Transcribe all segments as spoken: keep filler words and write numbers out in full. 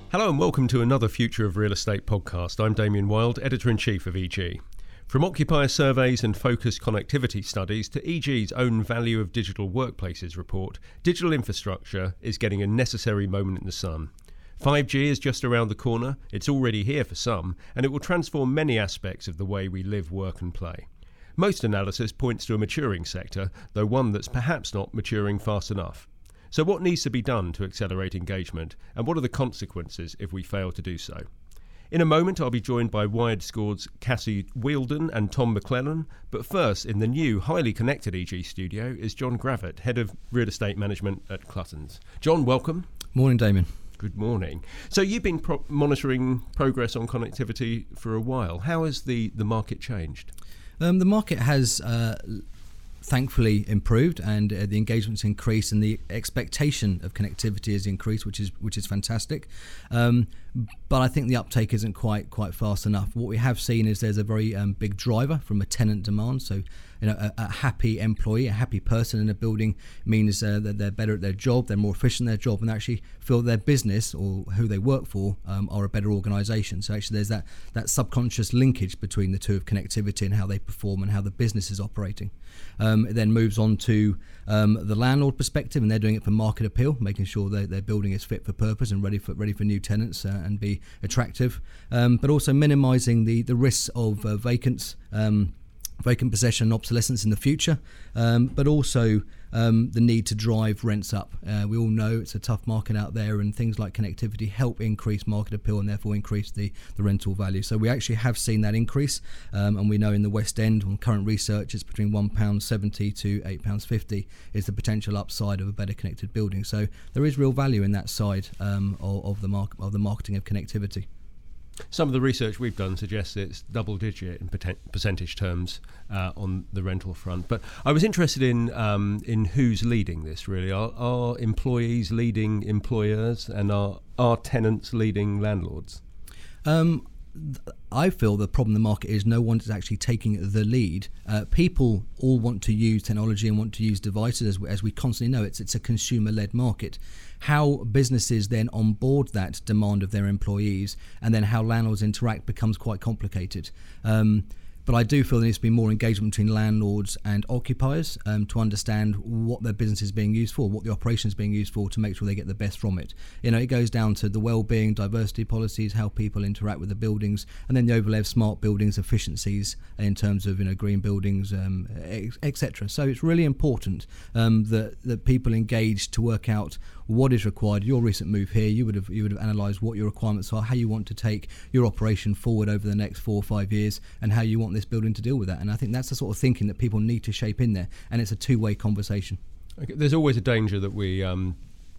Hello and welcome to another Future of Real Estate podcast. I'm Damien Wild, Editor-in-Chief of E G. From occupier surveys and focused connectivity studies to E G's own Value of Digital Workplaces report, digital infrastructure is getting a necessary moment in the sun. five G is just around the corner, it's already here for some, and it will transform many aspects of the way we live, work and play. Most analysis points to a maturing sector, though one that's perhaps not maturing fast enough. So what needs to be done to accelerate engagement, and what are the consequences if we fail to do so? In a moment, I'll be joined by Wired Scored's Cassie Wheeldon and Tom McClellan, but first, in the new, highly connected E G studio is John Gravett, Head of Real Estate Management at Cluttons. John, welcome. Morning, Damien. Good morning. So you've been pro- monitoring progress on connectivity for a while. How has the, the market changed? Um, the market has uh, thankfully improved, and uh, the engagement's increased, and the expectation of connectivity has increased, which is which is fantastic. Um, but I think the uptake isn't quite quite fast enough. What we have seen is there's a very um, big driver from a tenant demand. So, you know, a, a happy employee, a happy person in a building means uh, that they're better at their job, they're more efficient at their job, and they actually feel their business or who they work for um, are a better organisation. So actually, there's that that subconscious linkage between the two of connectivity and how they perform and how the business is operating. Um, it then moves on to um, the landlord perspective, and they're doing it for market appeal, making sure that their building is fit for purpose and ready for ready for new tenants uh, and be attractive, um, but also minimising the the risks of uh, vacants. Um, vacant possession and obsolescence in the future, um, but also um, the need to drive rents up. Uh, we all know it's a tough market out there, and things like connectivity help increase market appeal and therefore increase the, the rental value. So we actually have seen that increase, um, and we know in the West End, on current research, it's between one pound seventy to eight pounds fifty is the potential upside of a better connected building. So there is real value in that side um, of, of the mar- of the marketing of connectivity. Some of the research we've done suggests it's double-digit in percentage terms uh, on the rental front. But I was interested in um, in who's leading this, really. Are, are employees leading employers, and are, are tenants leading landlords? Um, I feel the problem in the market is no one is actually taking the lead. Uh, people all want to use technology and want to use devices, as we, as we constantly know. It's it's a consumer-led market. How businesses then onboard that demand of their employees, and then how landlords interact, becomes quite complicated. Um, But I do feel there needs to be more engagement between landlords and occupiers um, to understand what their business is being used for, what the operation is being used for, to make sure they get the best from it. You know, it goes down to the well-being, diversity policies, how people interact with the buildings, and then the overlay of smart buildings, efficiencies in terms of, you know, green buildings, um, et cetera. So it's really important um, that that people engage to work out what is required. Your recent move here, you would have you would have analysed what your requirements are, how you want to take your operation forward over the next four or five years, and how you want this building to deal with that. And I think that's the sort of thinking that people need to shape in there, and it's a two-way conversation. Okay. There's always a danger that we um,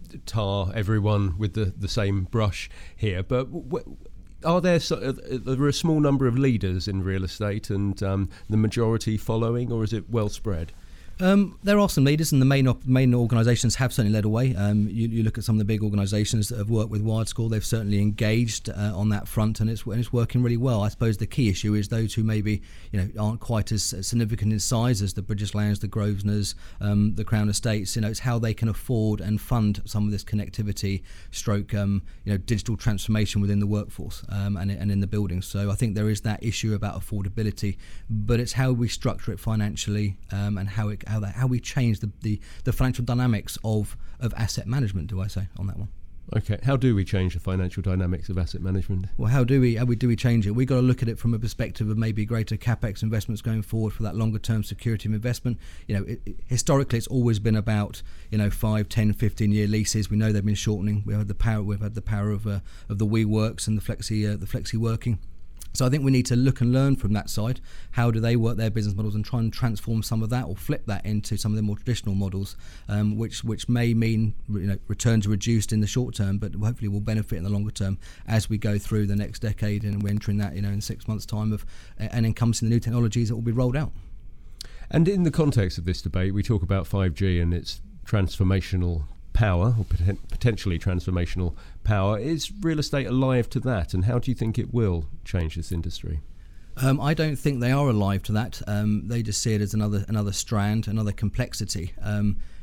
tar everyone with the, the same brush here, but w- are there are there a small number of leaders in real estate, and um, the majority following, or is it well spread? Um, there are some leaders, and the main op- main organisations have certainly led away. Um, you, you look at some of the big organisations that have worked with Wired Scored; they've certainly engaged uh, on that front, and it's and it's working really well. I suppose the key issue is those who maybe, you know, aren't quite as significant in size as the British Lands, the Grosvenors, um, the Crown Estates. You know, it's how they can afford and fund some of this connectivity, stroke, um, you know, digital transformation within the workforce um, and and in the buildings. So I think there is that issue about affordability, but it's how we structure it financially um, and how it. How that how we change the, the, the financial dynamics of, of asset management, do I say, on that one? Okay, how do we change the financial dynamics of asset management? Well, how do we how we do we change it? We've got to look at it from a perspective of maybe greater capex investments going forward for that longer term security of investment. You know, it, it, historically, it's always been about, you know, five, ten, fifteen year leases. We know they've been shortening. We have the power. We've had the power of uh, of the WeWorks and the flexi uh, the flexi working. So I think we need to look and learn from that side. How do they work their business models, and try and transform some of that, or flip that into some of the more traditional models, um, which which may mean, you know, returns reduced in the short term, but hopefully will benefit in the longer term as we go through the next decade, and we're entering that, you know, in six months' time of and encompassing the new technologies that will be rolled out. And in the context of this debate, we talk about five G and its transformational power, or poten- potentially transformational power. Is real estate alive to that, and how do you think it will change this industry? Um, I don't think they are alive to that. Um, they just see it as another another strand, another complexity. Um,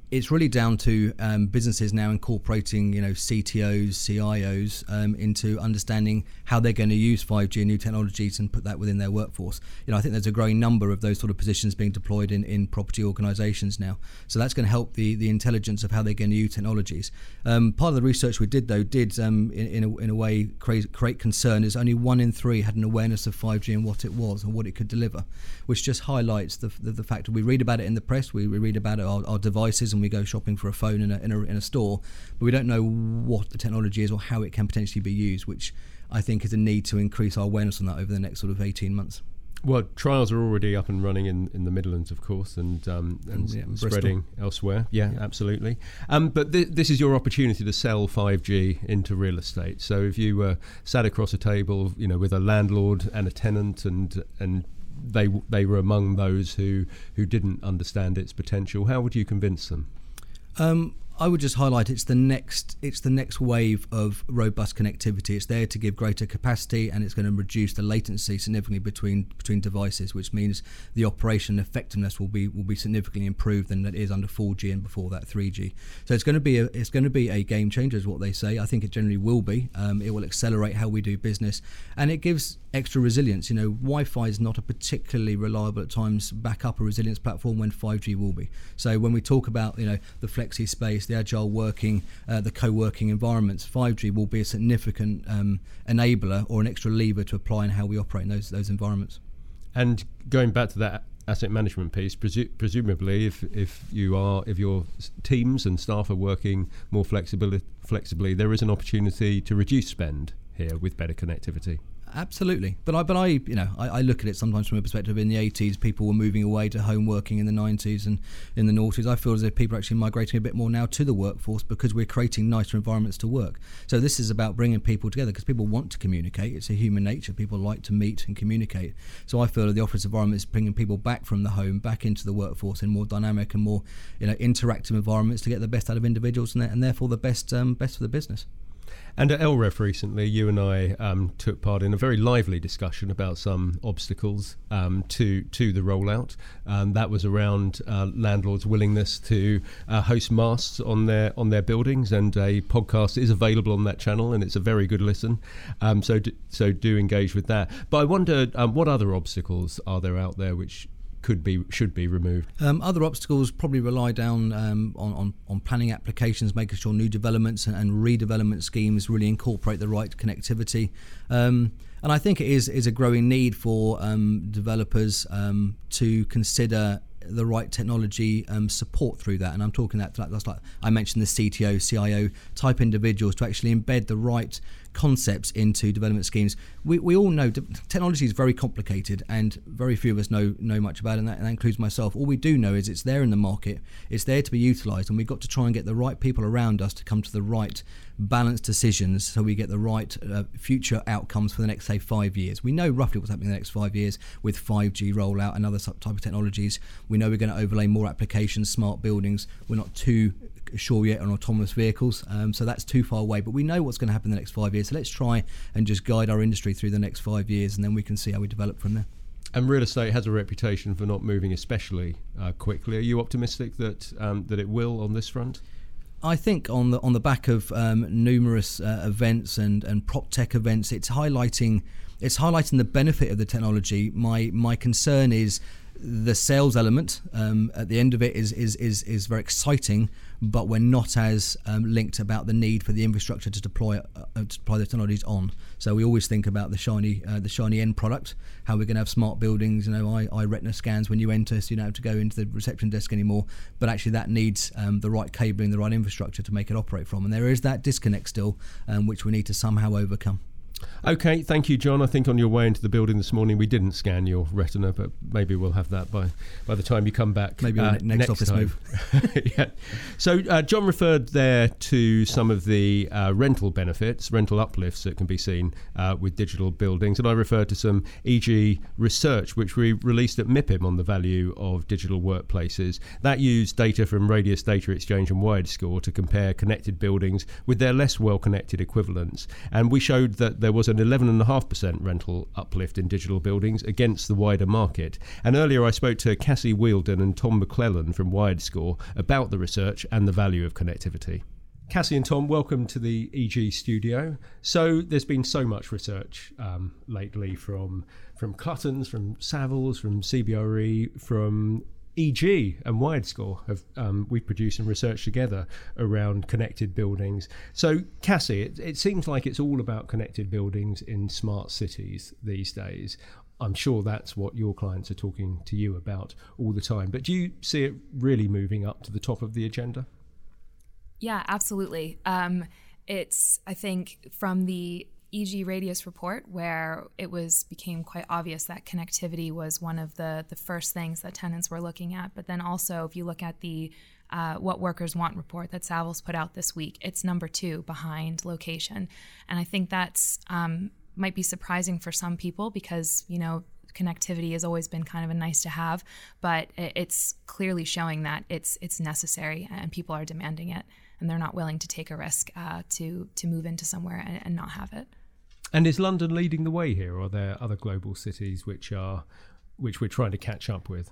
it's really down to um, businesses now incorporating, you know, C T Os, C I Os um, into understanding how they're going to use five G and new technologies and put that within their workforce. You know, I think there's a growing number of those sort of positions being deployed in, in property organisations now. So that's going to help the, the intelligence of how they're going to use technologies. Um, part of the research we did, though, did um, in, in, a, in a way create, create concern, is only one in three had an awareness of five G and what it was and what it could deliver, which just highlights the, the, the fact that we read about it in the press, we, we read about it our, our devices, and we go shopping for a phone in a, in a in a store, but we don't know what the technology is or how it can potentially be used, which I think is a need to increase our awareness on that over the next sort of eighteen months. Well, trials are already up and running in, in the Midlands, of course, and um, and, and yeah, spreading Bristol. elsewhere. Yeah, yeah. absolutely. Um, but th- this is your opportunity to sell five G into real estate. So if you were uh, sat across a table, you know, with a landlord and a tenant, and and they they were among those who who didn't understand its potential, how would you convince them? Um, I would just highlight it's the next it's the next wave of robust connectivity. It's there to give greater capacity, and it's going to reduce the latency significantly between between devices, which means the operation effectiveness will be will be significantly improved than it is under four G and before that three G. So it's going to be a it's going to be a game changer, is what they say. I think it generally will be. Um, it will accelerate how we do business, and it gives extra resilience. You know, Wi-Fi is not a particularly reliable at times backup or resilience platform when five G will be. So when we talk about, you know, the flexi space, the agile working, uh, the co-working environments, five G will be a significant um, enabler or an extra lever to apply in how we operate in those those environments. And going back to that asset management piece, presu- presumably if if you are if your teams and staff are working more flexibly, flexibly, there is an opportunity to reduce spend here with better connectivity. Absolutely, but I, but I, you know, I, I look at it sometimes from a perspective. In the eighties, people were moving away to home working. In the nineties and in the noughties, I feel as if people are actually migrating a bit more now to the workforce because we're creating nicer environments to work. So this is about bringing people together because people want to communicate. It's a human nature. People like to meet and communicate. So I feel that the office environment is bringing people back from the home, back into the workforce in more dynamic and more, you know, interactive environments to get the best out of individuals and, and therefore the best um, best for the business. And at L R E F recently, you and I um, took part in a very lively discussion about some obstacles um, to to the rollout. Um, that was around uh, landlords' willingness to uh, host masts on their on their buildings, and a podcast is available on that channel, and it's a very good listen. Um, so do, so do engage with that. But I wonder, um, what other obstacles are there out there which could be should be removed? Um, other obstacles probably rely down um, on, on, on planning applications, making sure new developments and, and redevelopment schemes really incorporate the right connectivity. Um, and I think it is is a growing need for um, developers um, to consider the right technology um, support through that. And I'm talking that that's like I mentioned, the C T O, C I O type individuals to actually embed the right concepts into development schemes. We we all know technology is very complicated, and very few of us know know much about it, and that, and that includes myself. All we do know is it's there in the market, it's there to be utilised, and we've got to try and get the right people around us to come to the right balanced decisions so we get the right uh, future outcomes for the next, say, five years. We know roughly what's happening in the next five years with five G rollout and other type of technologies. We know we're going to overlay more applications, smart buildings. We're not too sure yet on autonomous vehicles, um, so that's too far away, but we know what's going to happen in the next five years. So let's try and just guide our industry through the next five years, and then we can see how we develop from there. And real estate has a reputation for not moving especially uh, quickly. Are you optimistic that um, that it will on this front? I think on the on the back of um, numerous uh, events and, and prop tech events, it's highlighting it's highlighting the benefit of the technology. My my concern is the sales element um, at the end of it is is is is very exciting, but we're not as um, linked about the need for the infrastructure to deploy uh, to deploy the technologies on. So we always think about the shiny uh, the shiny end product, how we're going to have smart buildings, you know, eye, eye retina scans when you enter, so you don't have to go into the reception desk anymore. But actually that needs um, the right cabling, the right infrastructure to make it operate from. And there is that disconnect still, um, which we need to somehow overcome. Okay, thank you, John. I think on your way into the building this morning we didn't scan your retina, but maybe we'll have that by by the time you come back. Maybe uh, next, next office time. move. Yeah. So uh, John referred there to some of the uh, rental benefits, rental uplifts that can be seen uh, with digital buildings, and I referred to some E G research which we released at MIPIM on the value of digital workplaces. That used data from Radius Data Exchange and WiredScore to compare connected buildings with their less well-connected equivalents, and we showed that there was an eleven point five percent rental uplift in digital buildings against the wider market. And earlier I spoke to Cassie Wheeldon and Tom McClellan from WiredScore about the research and the value of connectivity. Cassie and Tom, welcome to the E G studio. So there's been so much research um, lately from from Cluttons, from Savills, from C B R E, from E G and WiredScore. Have um, we produced some research together around connected buildings. So Cassie, it, it seems like it's all about connected buildings in smart cities these days. I'm sure that's what your clients are talking to you about all the time. But do you see it really moving up to the top of the agenda? Yeah, absolutely. Um, it's, I think, from the E G Radius report, where it was became quite obvious that connectivity was one of the, the first things that tenants were looking at. But then also, if you look at the uh, What Workers Want report that Savills put out this week, it's number two behind location. And I think that's um, might be surprising for some people because, you know, connectivity has always been kind of a nice to have, but it's clearly showing that it's it's necessary and people are demanding it. And they're not willing to take a risk uh, to to move into somewhere and, and not have it. And is London leading the way here, or are there other global cities which are which we're trying to catch up with?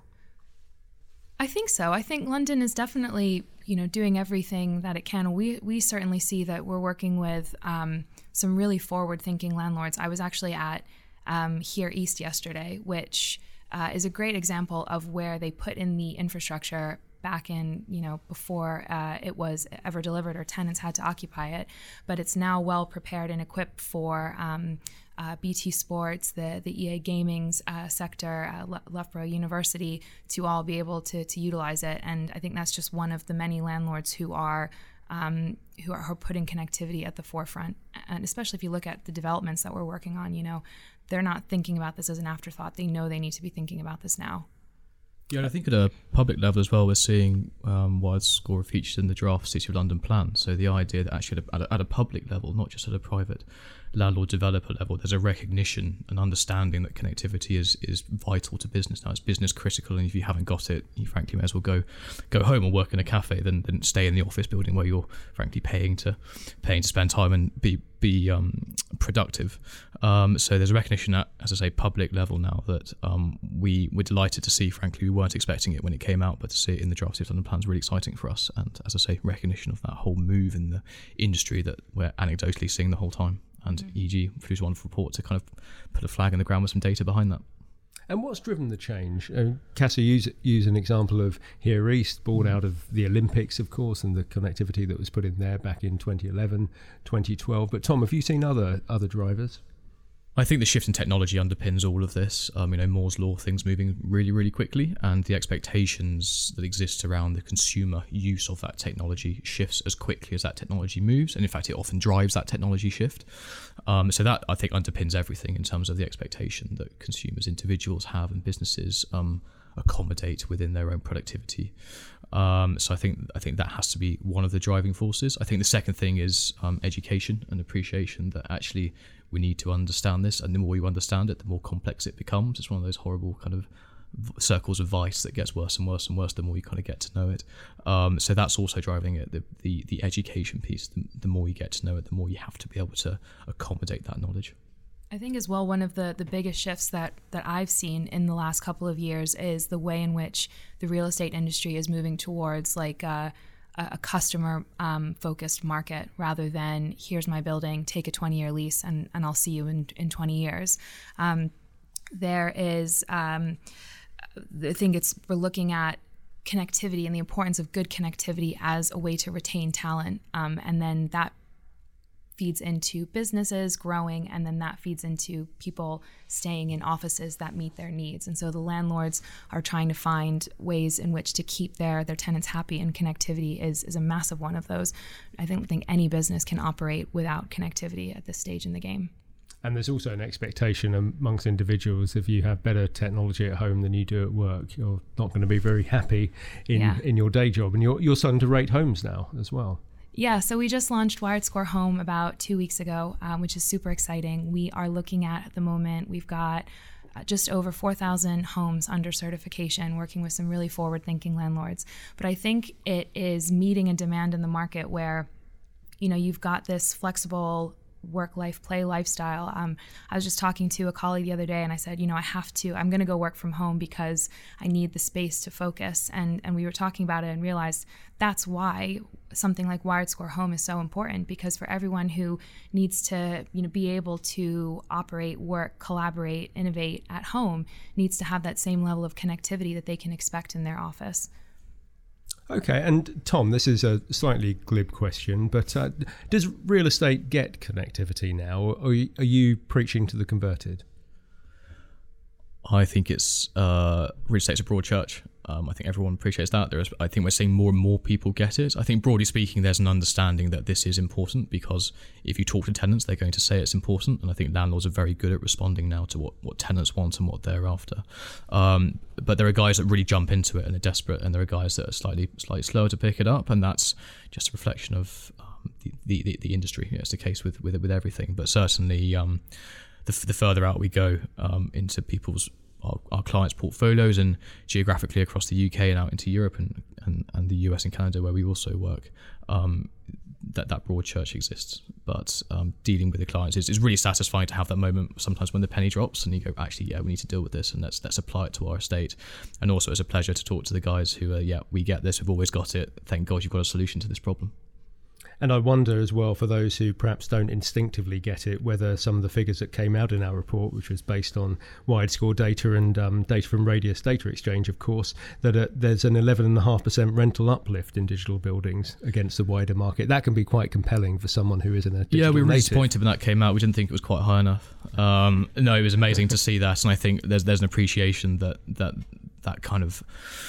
I think so. I think London is definitely, you know, doing everything that it can. We we certainly see that we're working with um, some really forward-thinking landlords. I was actually at um, Here East yesterday, which uh, is a great example of where they put in the infrastructure back in, you know, before uh, it was ever delivered or tenants had to occupy it. But it's now well prepared and equipped for um, uh, B T Sports, the the E A Gaming's uh, sector, uh, Le- Loughborough University, to all be able to to utilize it. And I think that's just one of the many landlords who are um, who are, who are putting connectivity at the forefront. And especially if you look at the developments that we're working on, you know, they're not thinking about this as an afterthought. They know they need to be thinking about this now. Yeah, and I think at a public level as well, we're seeing um, WiredScore featured in the draft City of London plan. So the idea that actually at a, at a public level, not just at a private landlord developer level, there's a recognition and understanding that connectivity is is vital to business now. It's business critical, and if you haven't got it, you frankly may as well go go home or work in a cafe than, than stay in the office building where you're frankly paying to paying to spend time and be be um, productive. Um, so there's a recognition at, as I say, public level now that um, we were delighted to see. Frankly, we weren't expecting it when it came out, but to see it in the draft City of London plan is really exciting for us. And as I say, recognition of that whole move in the industry that we're anecdotally seeing the whole time. And mm-hmm. E G produced a wonderful report to kind of put a flag in the ground with some data behind that. And what's driven the change? Uh, Cassie, use, use an example of Here East, born out of the Olympics, of course, and the connectivity that was put in there back in twenty eleven, twenty twelve. But Tom, have you seen other other drivers? I think the shift in technology underpins all of this. Um, you know, Moore's Law, things moving really, really quickly, and the expectations that exist around the consumer use of that technology shifts as quickly as that technology moves, and in fact, it often drives that technology shift. Um, so that, I think, underpins everything in terms of the expectation that consumers, individuals have, and businesses um, accommodate within their own productivity. Um, so I think I think that has to be one of the driving forces. I think the second thing is um, education and appreciation that actually we need to understand this, and the more you understand it, the more complex it becomes. It's one of those horrible kind of circles of vice that gets worse and worse and worse the more you kind of get to know it. Um, so that's also driving it, the the, the education piece. The, the more you get to know it, the more you have to be able to accommodate that knowledge. I think as well, one of the, the biggest shifts that, that I've seen in the last couple of years is the way in which the real estate industry is moving towards like a, a customer um, focused market rather than here's my building, take a twenty year lease and, and I'll see you in, in twenty years. Um, there is, um, I think it's, we're looking at connectivity and the importance of good connectivity as a way to retain talent. Um, and then that feeds into businesses growing, and then that feeds into people staying in offices that meet their needs. And so the landlords are trying to find ways in which to keep their their tenants happy, and connectivity is is a massive one of those. I don't think any business can operate without connectivity at this stage in the game. And there's also an expectation amongst individuals, if you have better technology at home than you do at work, you're not going to be very happy in, yeah. in your day job. And you're you're starting to rate homes now as well. Yeah, so we just launched WiredScore Home about two weeks ago, um, which is super exciting. We are looking at, at the moment, we've got uh, just over four thousand homes under certification, working with some really forward-thinking landlords. But I think it is meeting a demand in the market where, you know, you've got this flexible work-life play lifestyle. Um, I was just talking to a colleague the other day, and I said, you know, I have to, I'm going to go work from home because I need the space to focus. And and we were talking about it and realized that's why something like WiredScore Home is so important, because for everyone who needs to, you know, be able to operate, work, collaborate, innovate at home, needs to have that same level of connectivity that they can expect in their office. Okay, and Tom, this is a slightly glib question, but uh, does real estate get connectivity now, or are you, are you preaching to the converted? I think it's uh, real estate's a broad church. Um, I think everyone appreciates that. There is, I think we're seeing more and more people get it. I think broadly speaking, there's an understanding that this is important, because if you talk to tenants, they're going to say it's important. And I think landlords are very good at responding now to what, what tenants want and what they're after. Um, but there are guys that really jump into it and are desperate, and there are guys that are slightly slightly slower to pick it up. And that's just a reflection of um, the, the, the industry. You know, it's the case with, with, with everything. But certainly um, the, the further out we go um, into people's Our, our clients' portfolios and geographically across the U K and out into Europe and, and, and the U S and Canada, where we also work, um, that, that broad church exists. But um, dealing with the clients is, is really satisfying to have that moment sometimes when the penny drops and you go, actually, yeah, we need to deal with this, and let's let's apply it to our estate. And also it's a pleasure to talk to the guys who are, yeah, we get this, we've always got it. Thank God you've got a solution to this problem. And I wonder as well, for those who perhaps don't instinctively get it, whether some of the figures that came out in our report, which was based on WiredScore data and um, data from Radius Data Exchange, of course, that uh, there's an eleven point five percent rental uplift in digital buildings against the wider market. That can be quite compelling for someone who isn't a digital Yeah, we were native. disappointed when that came out. We didn't think it was quite high enough. Um, no, it was amazing to see that. And I think there's there's an appreciation that that, that kind of...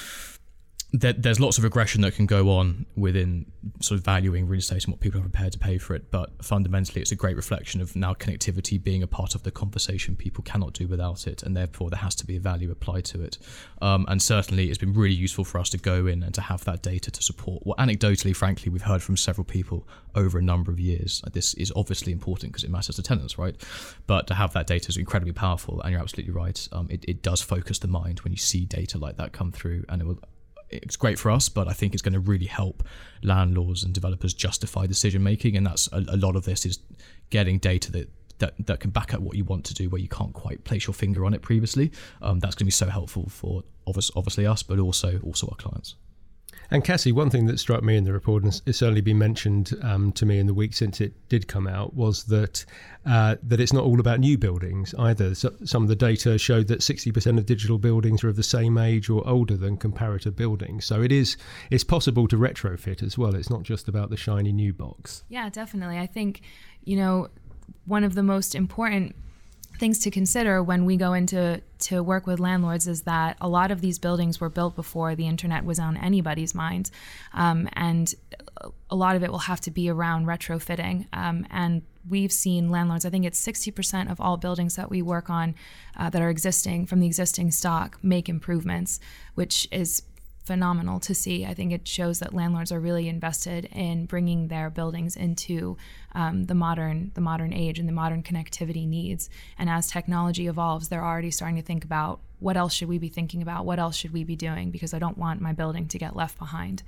That there's lots of regression that can go on within sort of valuing real estate and what people are prepared to pay for it, but fundamentally it's a great reflection of now connectivity being a part of the conversation. People cannot do without it, and therefore there has to be a value applied to it. Um, and certainly it's been really useful for us to go in and to have that data to support what anecdotally, frankly, we've heard from several people over a number of years. This is obviously important because it matters to tenants, right? But to have that data is incredibly powerful, and you're absolutely right. Um, it, it does focus the mind when you see data like that come through, and it will it's great for us, but I think it's going to really help landlords and developers justify decision making, and that's a, a lot of this is getting data that, that that can back up what you want to do where you can't quite place your finger on it previously. Um, that's going to be so helpful for obviously us, but also also our clients. And Cassie, one thing that struck me in the report, and it's certainly been mentioned um, to me in the week since it did come out, was that uh, that it's not all about new buildings either. So, some of the data showed that sixty percent of digital buildings are of the same age or older than comparator buildings. So it is it's possible to retrofit as well. It's not just about the shiny new box. Yeah, definitely. I think, you know, one of the most important things to consider when we go into to work with landlords is that a lot of these buildings were built before the internet was on anybody's mind, um, and a lot of it will have to be around retrofitting. Um, and we've seen landlords, I think it's sixty percent of all buildings that we work on uh, that are existing from the existing stock make improvements, which is phenomenal to see. I think it shows that landlords are really invested in bringing their buildings into um, the modern the modern age and the modern connectivity needs. And as technology evolves, they're already starting to think about what else should we be thinking about? What else should we be doing? Because I don't want my building to get left behind.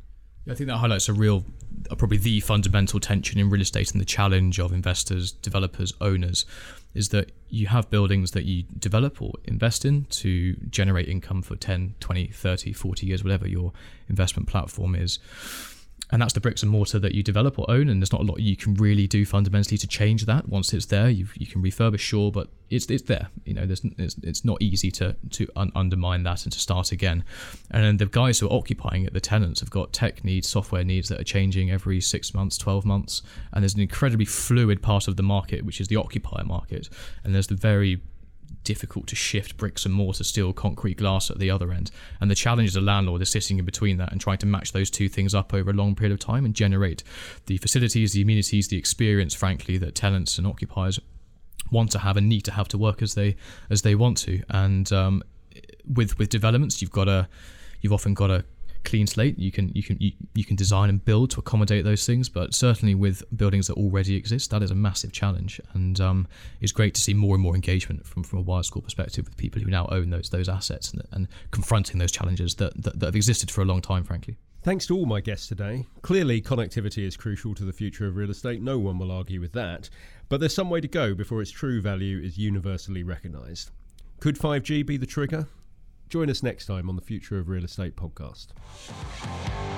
I think that highlights a real, uh, probably the fundamental tension in real estate and the challenge of investors, developers, owners, is that you have buildings that you develop or invest in to generate income for ten, twenty, thirty, forty years, whatever your investment platform is. And that's the bricks and mortar that you develop or own, and there's not a lot you can really do fundamentally to change that. Once it's there, you you can refurbish, sure, but it's it's there. You know, there's it's, it's not easy to to un- undermine that and to start again. And then the guys who are occupying it, the tenants, have got tech needs, software needs that are changing every six months, twelve months, and there's an incredibly fluid part of the market, which is the occupier market, and there's the very difficult to shift bricks and mortar, steel, concrete, glass at the other end. And the challenge as a landlord is sitting in between that and trying to match those two things up over a long period of time and generate the facilities, the amenities, the experience, frankly, that tenants and occupiers want to have and need to have to work as they as they want to. And um, with with developments, you've got a you've often got a clean slate. You can you can you, you can design and build to accommodate those things, but certainly with buildings that already exist, that is a massive challenge. And um, it's great to see more and more engagement from from a WiredScore perspective with people who now own those those assets and, and confronting those challenges that, that that have existed for a long time, frankly. Thanks to all my guests today. Clearly, connectivity is crucial to the future of real estate. No one will argue with that. But there's some way to go before its true value is universally recognised. Could five G be the trigger? Join us next time on the Future of Real Estate podcast.